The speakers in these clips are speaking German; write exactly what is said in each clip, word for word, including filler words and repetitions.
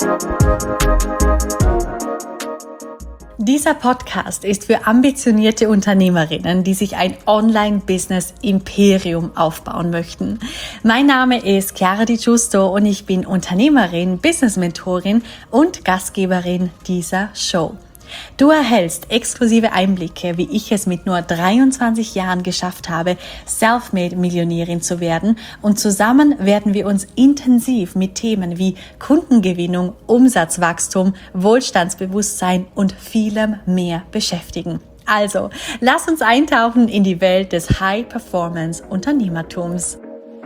Dieser Podcast ist für ambitionierte Unternehmerinnen, die sich ein Online-Business-Imperium aufbauen möchten. Mein Name ist Chiara Di Giusto und ich bin Unternehmerin, Business-Mentorin und Gastgeberin dieser Show. Du erhältst exklusive Einblicke, wie ich es mit nur dreiundzwanzig Jahren geschafft habe, Selfmade-Millionärin zu werden, und zusammen werden wir uns intensiv mit Themen wie Kundengewinnung, Umsatzwachstum, Wohlstandsbewusstsein und vielem mehr beschäftigen. Also, lass uns eintauchen in die Welt des High-Performance-Unternehmertums.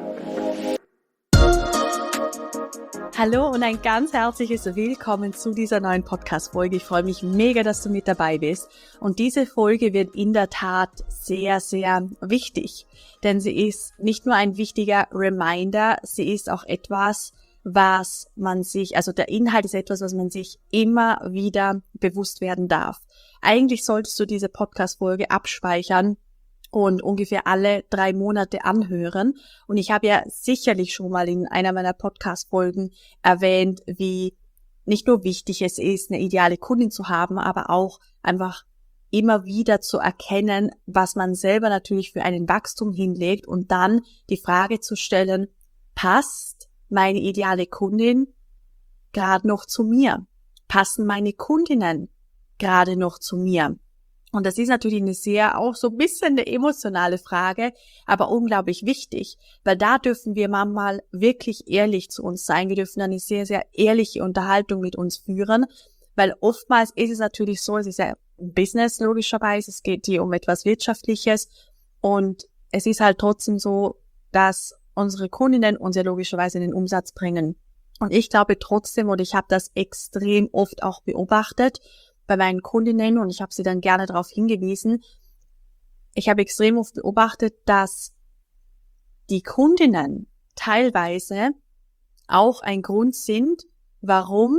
Hallo und ein ganz herzliches Willkommen zu dieser neuen Podcast-Folge. Ich freue mich mega, dass du mit dabei bist. Und diese Folge wird in der Tat sehr, sehr wichtig, denn sie ist nicht nur ein wichtiger Reminder, sie ist auch etwas, was man sich, also der Inhalt ist etwas, was man sich immer wieder bewusst werden darf. Eigentlich solltest du diese Podcast-Folge abspeichern und ungefähr alle drei Monate anhören. Und ich habe ja sicherlich schon mal in einer meiner Podcast-Folgen erwähnt, wie nicht nur wichtig es ist, eine ideale Kundin zu haben, aber auch einfach immer wieder zu erkennen, was man selber natürlich für einen Wachstum hinlegt und dann die Frage zu stellen, passt meine ideale Kundin gerade noch zu mir? Passen meine Kundinnen gerade noch zu mir? Und das ist natürlich eine sehr, auch so ein bisschen eine emotionale Frage, aber unglaublich wichtig, weil da dürfen wir manchmal wirklich ehrlich zu uns sein. Wir dürfen eine sehr, sehr ehrliche Unterhaltung mit uns führen, weil oftmals ist es natürlich so, es ist ja ein Business logischerweise, es geht hier um etwas Wirtschaftliches und es ist halt trotzdem so, dass unsere Kundinnen uns ja logischerweise den Umsatz bringen. Und ich glaube trotzdem, und ich habe das extrem oft auch beobachtet, bei meinen Kundinnen, und ich habe sie dann gerne darauf hingewiesen, ich habe extrem oft beobachtet, dass die Kundinnen teilweise auch ein Grund sind, warum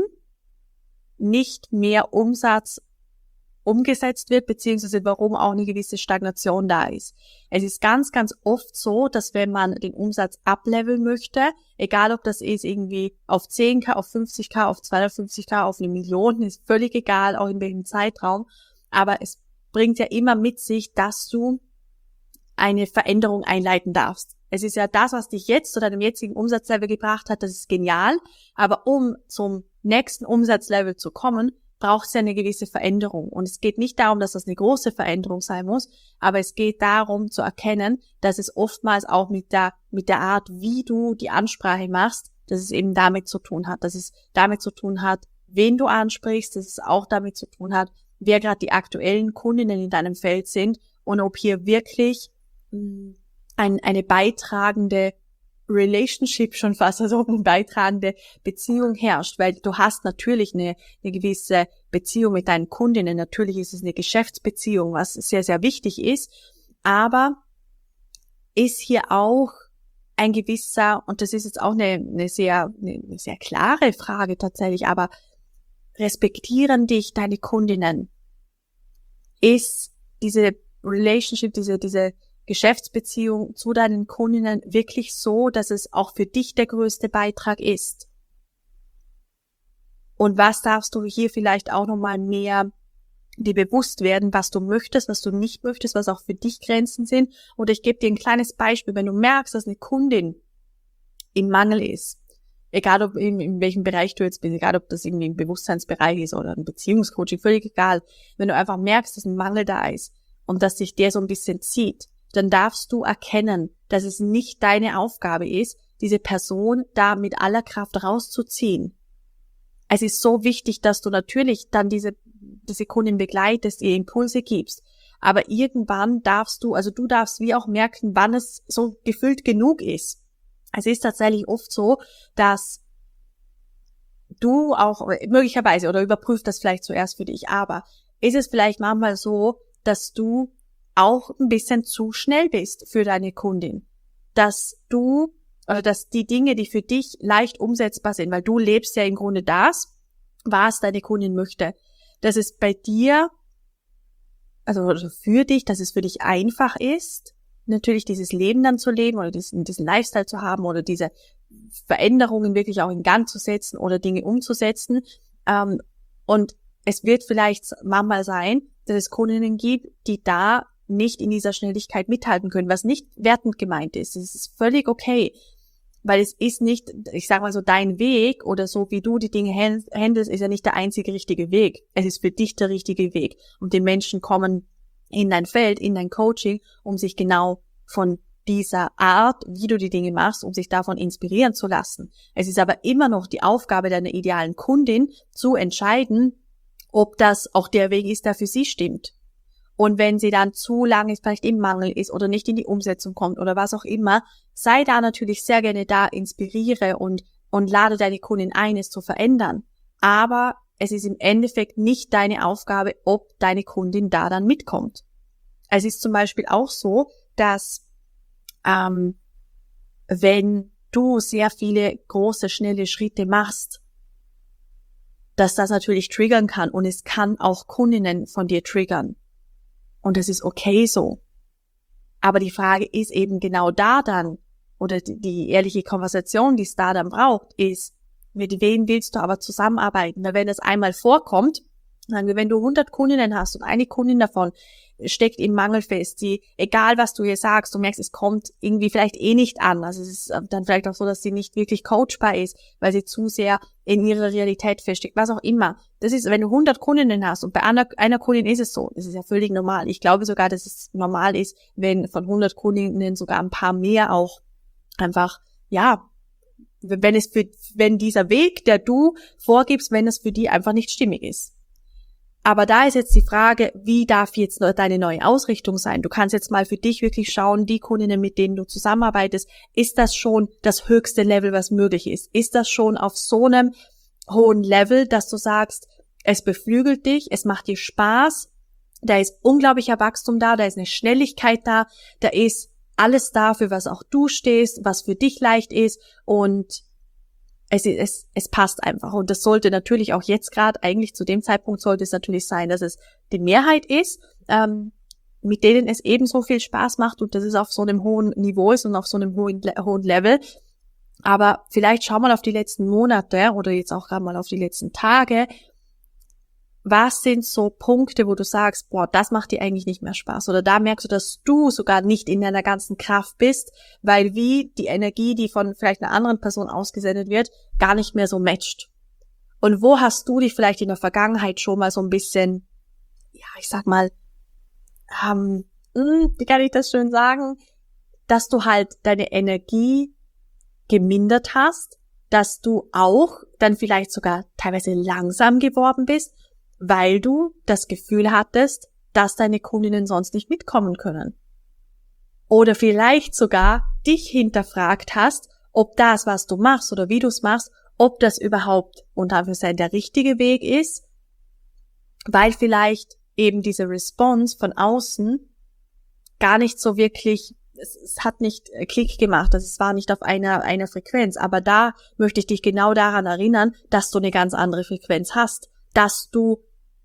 nicht mehr Umsatz umgesetzt wird, beziehungsweise warum auch eine gewisse Stagnation da ist. Es ist ganz, ganz oft so, dass wenn man den Umsatz upleveln möchte, egal ob das ist irgendwie auf zehn K, auf fünfzig K, auf zweihundertfünfzig K, auf eine Million, ist völlig egal, auch in welchem Zeitraum, aber es bringt ja immer mit sich, dass du eine Veränderung einleiten darfst. Es ist ja das, was dich jetzt zu deinem jetzigen Umsatzlevel gebracht hat, das ist genial, aber um zum nächsten Umsatzlevel zu kommen, braucht es ja eine gewisse Veränderung. Und es geht nicht darum, dass das eine große Veränderung sein muss, aber es geht darum zu erkennen, dass es oftmals auch mit der, mit der Art, wie du die Ansprache machst, dass es eben damit zu tun hat, dass es damit zu tun hat, wen du ansprichst, dass es auch damit zu tun hat, wer gerade die aktuellen Kundinnen in deinem Feld sind und ob hier wirklich mh, ein, eine beitragende Relationship schon fast, also ob eine beitragende Beziehung herrscht, weil du hast natürlich eine, eine gewisse Beziehung mit deinen Kundinnen, natürlich ist es eine Geschäftsbeziehung, was sehr, sehr wichtig ist, aber ist hier auch ein gewisser, und das ist jetzt auch eine, eine sehr, eine sehr klare Frage tatsächlich, aber respektieren dich deine Kundinnen? Ist diese Relationship, diese, diese Geschäftsbeziehung zu deinen Kundinnen wirklich so, dass es auch für dich der größte Beitrag ist? Und was darfst du hier vielleicht auch nochmal mehr dir bewusst werden, was du möchtest, was du nicht möchtest, was auch für dich Grenzen sind? Oder ich gebe dir ein kleines Beispiel, wenn du merkst, dass eine Kundin im Mangel ist, egal ob in, in welchem Bereich du jetzt bist, egal ob das irgendwie im Bewusstseinsbereich ist oder ein Beziehungscoaching, völlig egal, wenn du einfach merkst, dass ein Mangel da ist und dass sich der so ein bisschen zieht, dann darfst du erkennen, dass es nicht deine Aufgabe ist, diese Person da mit aller Kraft rauszuziehen. Es ist so wichtig, dass du natürlich dann diese, diese Kundin begleitest, ihr Impulse gibst. Aber irgendwann darfst du, also du darfst wie auch merken, wann es so gefüllt genug ist. Es ist tatsächlich oft so, dass du auch möglicherweise, oder überprüf das vielleicht zuerst für dich, aber ist es vielleicht manchmal so, dass du auch ein bisschen zu schnell bist für deine Kundin, dass du, oder dass die Dinge, die für dich leicht umsetzbar sind, weil du lebst ja im Grunde das, was deine Kundin möchte, dass es bei dir, also für dich, dass es für dich einfach ist, natürlich dieses Leben dann zu leben oder diesen, diesen Lifestyle zu haben oder diese Veränderungen wirklich auch in Gang zu setzen oder Dinge umzusetzen. Ähm, und es wird vielleicht manchmal sein, dass es Kundinnen gibt, die da nicht in dieser Schnelligkeit mithalten können, was nicht wertend gemeint ist. Es ist völlig okay, weil es ist nicht, ich sag mal so, dein Weg oder so, wie du die Dinge handelst, ist ja nicht der einzige richtige Weg. Es ist für dich der richtige Weg. Und die Menschen kommen in dein Feld, in dein Coaching, um sich genau von dieser Art, wie du die Dinge machst, um sich davon inspirieren zu lassen. Es ist aber immer noch die Aufgabe deiner idealen Kundin, zu entscheiden, ob das auch der Weg ist, der für sie stimmt. Und wenn sie dann zu lange vielleicht im Mangel ist oder nicht in die Umsetzung kommt oder was auch immer, sei da natürlich sehr gerne da, inspiriere und, und lade deine Kundin ein, es zu verändern. Aber es ist im Endeffekt nicht deine Aufgabe, ob deine Kundin da dann mitkommt. Es ist zum Beispiel auch so, dass ähm, wenn du sehr viele große, schnelle Schritte machst, dass das natürlich triggern kann und es kann auch Kundinnen von dir triggern. Und das ist okay so. Aber die Frage ist eben genau da dann, oder die, die ehrliche Konversation, die es da dann braucht, ist, mit wem willst du aber zusammenarbeiten? Weil wenn das einmal vorkommt, sagen wir, wenn du hundert Kundinnen hast und eine Kundin davon steckt im Mangel fest, die, egal was du ihr sagst, du merkst, es kommt irgendwie vielleicht eh nicht an. Also es ist dann vielleicht auch so, dass sie nicht wirklich coachbar ist, weil sie zu sehr in ihrer Realität feststeckt, was auch immer. Das ist, wenn du hundert Kundinnen hast und bei einer, einer Kundin ist es so, das ist ja völlig normal. Ich glaube sogar, dass es normal ist, wenn von hundert Kundinnen sogar ein paar mehr auch einfach, ja, wenn es für, wenn dieser Weg, der du vorgibst, wenn es für die einfach nicht stimmig ist. Aber da ist jetzt die Frage, wie darf jetzt deine neue Ausrichtung sein? Du kannst jetzt mal für dich wirklich schauen, die Kundinnen, mit denen du zusammenarbeitest, ist das schon das höchste Level, was möglich ist? Ist das schon auf so einem hohen Level, dass du sagst, es beflügelt dich, es macht dir Spaß, da ist unglaublicher Wachstum da, da ist eine Schnelligkeit da, da ist alles da, für was auch du stehst, was für dich leicht ist und Es, es, es passt einfach. Und das sollte natürlich auch jetzt gerade, eigentlich zu dem Zeitpunkt sollte es natürlich sein, dass es die Mehrheit ist, ähm, mit denen es ebenso viel Spaß macht und dass es auf so einem hohen Niveau ist und auf so einem hohen, hohen Level. Aber vielleicht schau mal auf die letzten Monate oder jetzt auch gerade mal auf die letzten Tage. Was sind so Punkte, wo du sagst, boah, das macht dir eigentlich nicht mehr Spaß? Oder da merkst du, dass du sogar nicht in deiner ganzen Kraft bist, weil wie die Energie, die von vielleicht einer anderen Person ausgesendet wird, gar nicht mehr so matcht. Und wo hast du dich vielleicht in der Vergangenheit schon mal so ein bisschen, ja, ich sag mal, ähm, wie kann ich das schön sagen, dass du halt deine Energie gemindert hast, dass du auch dann vielleicht sogar teilweise langsam geworden bist, weil du das Gefühl hattest, dass deine Kundinnen sonst nicht mitkommen können. Oder vielleicht sogar dich hinterfragt hast, ob das, was du machst oder wie du es machst, ob das überhaupt unter Anführungszeichen der richtige Weg ist, weil vielleicht eben diese Response von außen gar nicht so wirklich, es, es hat nicht Klick gemacht, also es war nicht auf einer, einer Frequenz, aber da möchte ich dich genau daran erinnern, dass du eine ganz andere Frequenz hast, dass du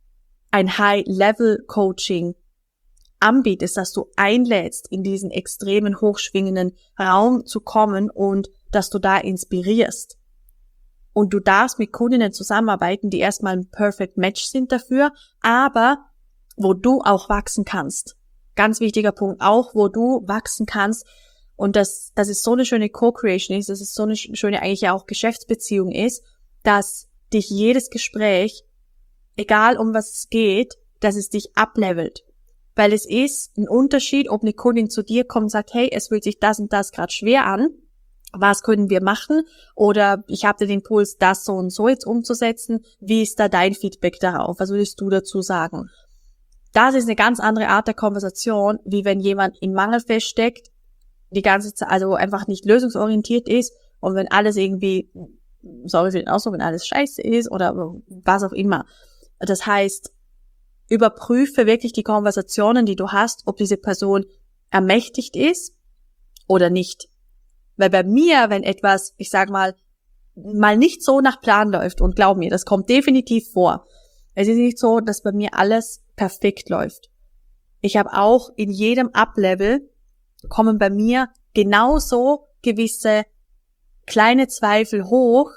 ein High-Level-Coaching anbietest, dass du einlädst, in diesen extremen, hochschwingenden Raum zu kommen und dass du da inspirierst. Und du darfst mit Kundinnen zusammenarbeiten, die erstmal ein Perfect Match sind dafür, aber wo du auch wachsen kannst. Ganz wichtiger Punkt auch, wo du wachsen kannst. Und das, das ist so eine schöne Co-Creation ist, dass es so eine schöne eigentlich ja auch Geschäftsbeziehung ist, dass dich jedes Gespräch, egal um was es geht, dass es dich uplevelt. Weil es ist ein Unterschied, ob eine Kundin zu dir kommt und sagt, hey, es fühlt sich das und das gerade schwer an, was können wir machen? Oder ich habe den Impuls, das so und so jetzt umzusetzen. Wie ist da dein Feedback darauf? Was würdest du dazu sagen? Das ist eine ganz andere Art der Konversation, wie wenn jemand im Mangel feststeckt, die ganze Zeit, also einfach nicht lösungsorientiert ist und wenn alles irgendwie, sorry für den Ausdruck, wenn alles scheiße ist oder was auch immer. Das heißt, überprüfe wirklich die Konversationen, die du hast, ob diese Person ermächtigt ist oder nicht. Weil bei mir, wenn etwas, ich sag mal, mal nicht so nach Plan läuft, und glaub mir, das kommt definitiv vor. Es ist nicht so, dass bei mir alles perfekt läuft. Ich habe auch in jedem Up-Level kommen bei mir genauso gewisse kleine Zweifel hoch,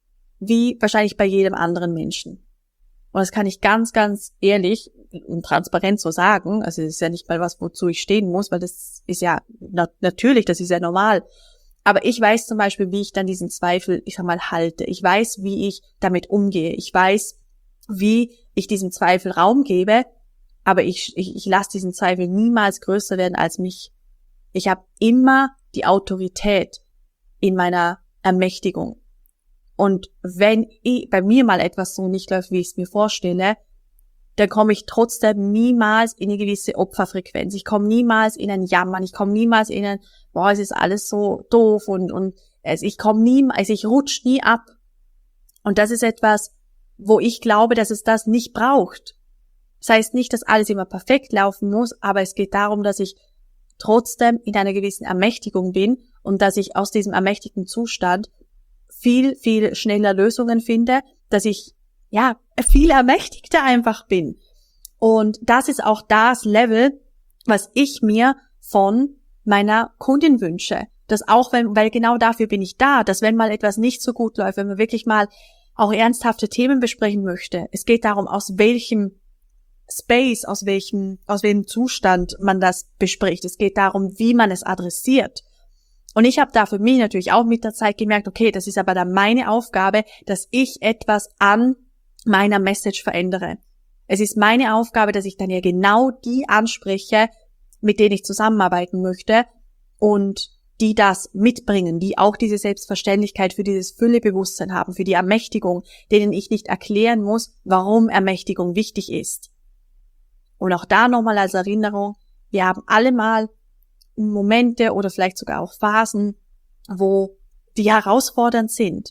wie wahrscheinlich bei jedem anderen Menschen. Und das kann ich ganz, ganz ehrlich und transparent so sagen. Also es ist ja nicht mal was, wozu ich stehen muss, weil das ist ja na- natürlich, das ist ja normal. Aber ich weiß zum Beispiel, wie ich dann diesen Zweifel, ich sag mal, halte. Ich weiß, wie ich damit umgehe. Ich weiß, wie ich diesem Zweifel Raum gebe, aber ich, ich, ich lasse diesen Zweifel niemals größer werden als mich. Ich habe immer die Autorität in meiner Ermächtigung. Und wenn ich, bei mir mal etwas so nicht läuft, wie ich es mir vorstelle, dann komme ich trotzdem niemals in eine gewisse Opferfrequenz. Ich komme niemals in ein Jammern. Ich komme niemals in ein, boah, es ist alles so doof und und also ich komme nie, also ich rutsche nie ab. Und das ist etwas, wo ich glaube, dass es das nicht braucht. Das heißt nicht, dass alles immer perfekt laufen muss, aber es geht darum, dass ich trotzdem in einer gewissen Ermächtigung bin und dass ich aus diesem ermächtigten Zustand viel, viel schneller Lösungen finde, dass ich, ja, viel ermächtigter einfach bin. Und das ist auch das Level, was ich mir von meiner Kundin wünsche. Dass auch wenn, weil genau dafür bin ich da, dass wenn mal etwas nicht so gut läuft, wenn man wirklich mal auch ernsthafte Themen besprechen möchte, es geht darum, aus welchem Space, aus welchem, aus welchem Zustand man das bespricht. Es geht darum, wie man es adressiert. Und ich habe da für mich natürlich auch mit der Zeit gemerkt, okay, das ist aber dann meine Aufgabe, dass ich etwas an meiner Message verändere. Es ist meine Aufgabe, dass ich dann ja genau die anspreche, mit denen ich zusammenarbeiten möchte und die das mitbringen, die auch diese Selbstverständlichkeit für dieses Füllebewusstsein haben, für die Ermächtigung, denen ich nicht erklären muss, warum Ermächtigung wichtig ist. Und auch da nochmal als Erinnerung, wir haben alle mal Momente oder vielleicht sogar auch Phasen, wo die herausfordernd sind.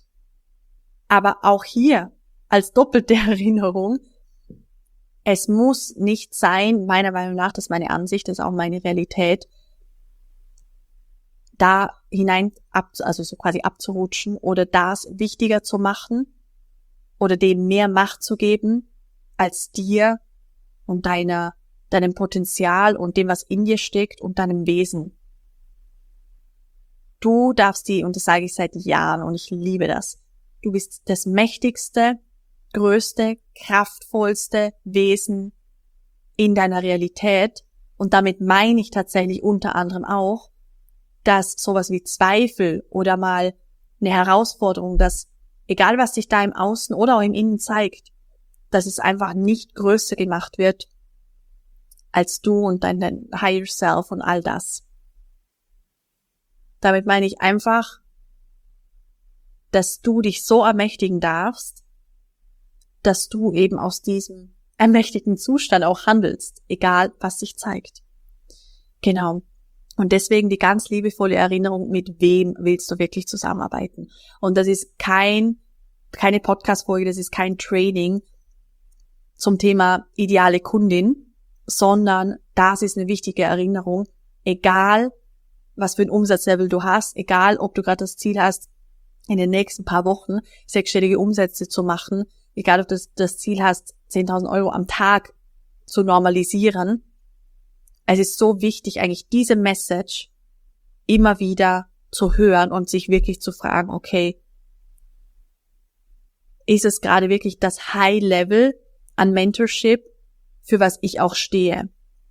Aber auch hier als doppelte Erinnerung, es muss nicht sein, meiner Meinung nach, das ist meine Ansicht, das ist auch meine Realität, da hinein, ab, also so quasi abzurutschen oder das wichtiger zu machen oder dem mehr Macht zu geben als dir und deiner, deinem Potenzial und dem, was in dir steckt und deinem Wesen. Du darfst die, und das sage ich seit Jahren und ich liebe das, du bist das mächtigste, größte, kraftvollste Wesen in deiner Realität und damit meine ich tatsächlich unter anderem auch, dass sowas wie Zweifel oder mal eine Herausforderung, dass egal was sich da im Außen oder auch im Innen zeigt, dass es einfach nicht größer gemacht wird als du und dein, dein Higher Self und all das. Damit meine ich einfach, dass du dich so ermächtigen darfst, dass du eben aus diesem ermächtigten Zustand auch handelst, egal was sich zeigt. Genau. Und deswegen die ganz liebevolle Erinnerung, mit wem willst du wirklich zusammenarbeiten? Und das ist kein, keine Podcast-Folge, das ist kein Training zum Thema ideale Kundin, sondern das ist eine wichtige Erinnerung, egal was für ein Umsatzlevel du hast, egal ob du gerade das Ziel hast, in den nächsten paar Wochen sechsstellige Umsätze zu machen, egal ob du das, das Ziel hast, zehntausend Euro am Tag zu normalisieren. Es ist so wichtig, eigentlich diese Message immer wieder zu hören und sich wirklich zu fragen, okay, ist es gerade wirklich das High Level an Mentorship, für was ich auch stehe?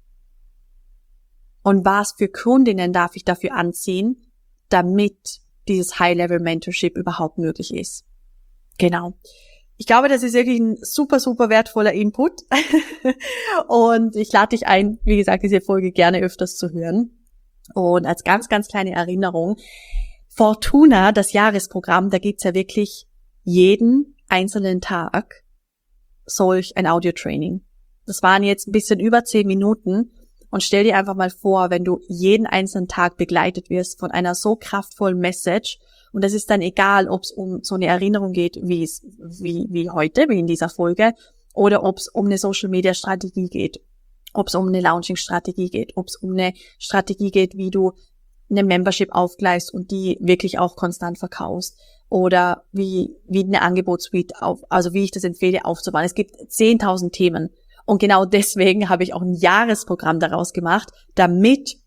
Und was für Kundinnen darf ich dafür anziehen, damit dieses High Level Mentorship überhaupt möglich ist? Genau. Ich glaube, das ist wirklich ein super, super wertvoller Input. Und ich lade dich ein, wie gesagt, diese Folge gerne öfters zu hören. Und als ganz, ganz kleine Erinnerung, Fortuna, das Jahresprogramm, da gibt's ja wirklich jeden einzelnen Tag solch ein Audio-Training. Das waren jetzt ein bisschen über zehn Minuten. Und stell dir einfach mal vor, wenn du jeden einzelnen Tag begleitet wirst von einer so kraftvollen Message. Und das ist dann egal, ob es um so eine Erinnerung geht, wie es wie wie heute, wie in dieser Folge, oder ob es um eine Social-Media-Strategie geht, ob es um eine Launching-Strategie geht, ob es um eine Strategie geht, wie du eine Membership aufgleist und die wirklich auch konstant verkaufst, oder wie wie eine Angebotssuite auf, also wie ich das empfehle aufzubauen. Es gibt zehntausend Themen und genau deswegen habe ich auch ein Jahresprogramm daraus gemacht, damit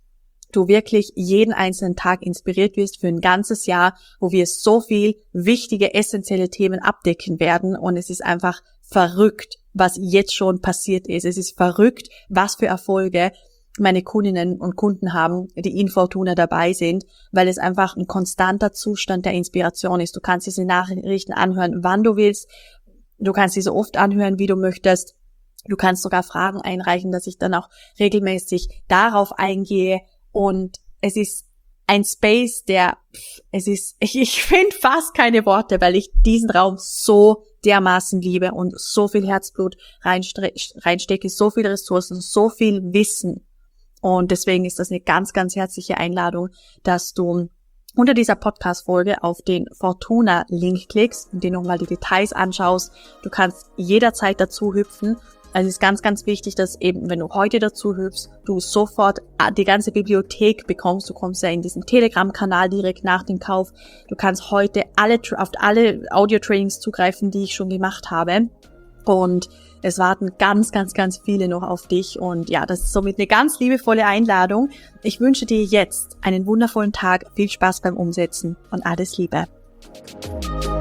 du wirklich jeden einzelnen Tag inspiriert wirst für ein ganzes Jahr, wo wir so viel wichtige, essentielle Themen abdecken werden. Und es ist einfach verrückt, was jetzt schon passiert ist. Es ist verrückt, was für Erfolge meine Kundinnen und Kunden haben, die in Fortuna dabei sind, weil es einfach ein konstanter Zustand der Inspiration ist. Du kannst diese Nachrichten anhören, wann du willst. Du kannst sie so oft anhören, wie du möchtest. Du kannst sogar Fragen einreichen, dass ich dann auch regelmäßig darauf eingehe. Und es ist ein Space, der, es ist, ich, ich finde fast keine Worte, weil ich diesen Raum so dermaßen liebe und so viel Herzblut reinste- reinstecke, so viele Ressourcen, so viel Wissen. Und deswegen ist das eine ganz, ganz herzliche Einladung, dass du unter dieser Podcast-Folge auf den Fortuna-Link klickst und dir nochmal die Details anschaust. Du kannst jederzeit dazu hüpfen. Also es ist ganz, ganz wichtig, dass eben, wenn du heute dazu hüpfst, du sofort die ganze Bibliothek bekommst. Du kommst ja in diesen Telegram-Kanal direkt nach dem Kauf. Du kannst heute alle auf alle Audio-Trainings zugreifen, die ich schon gemacht habe. Und es warten ganz, ganz, ganz viele noch auf dich. Und ja, das ist somit eine ganz liebevolle Einladung. Ich wünsche dir jetzt einen wundervollen Tag, viel Spaß beim Umsetzen und alles Liebe.